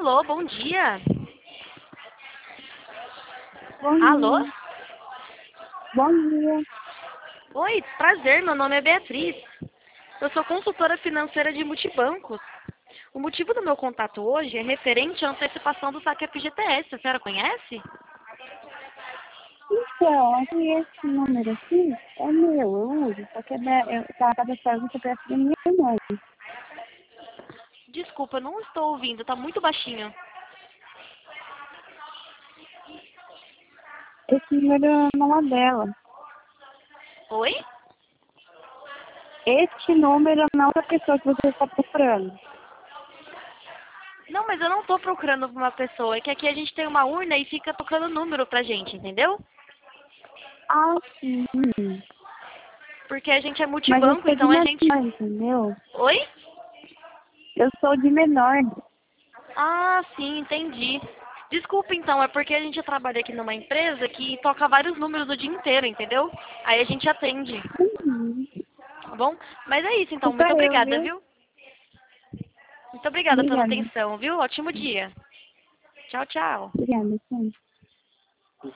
Alô, bom dia. Bom Alô? dia. Bom dia. Oi, prazer, meu nome é Beatriz. Eu sou consultora financeira de multibancos. O motivo do meu contato hoje é referente à antecipação do saque FGTS. A senhora conhece? Então, aqui esse número aqui é meu, eu uso, só que tá cadastrado no CPF da minha irmã. Desculpa, eu não estou ouvindo, tá muito baixinho. Esse número não é dela. Oi? Este número não é da pessoa que você está procurando. Não, mas eu não tô procurando por uma pessoa. É que aqui a gente tem uma urna e fica tocando número pra gente, entendeu? Ah, sim. Porque a gente é Mas eu multibanco, sou de então a gente... menor, entendeu? Oi? Eu sou de menor. Ah, sim, entendi. Desculpa então, é porque a gente trabalha aqui numa empresa que toca vários números o dia inteiro, entendeu? Aí a gente atende, Uhum. tá bom? Mas é isso então, Desculpa muito eu, obrigada, viu? viu? Muito obrigada pela Obrigada. atenção, viu? Ótimo dia. Tchau, tchau. Obrigada, sim.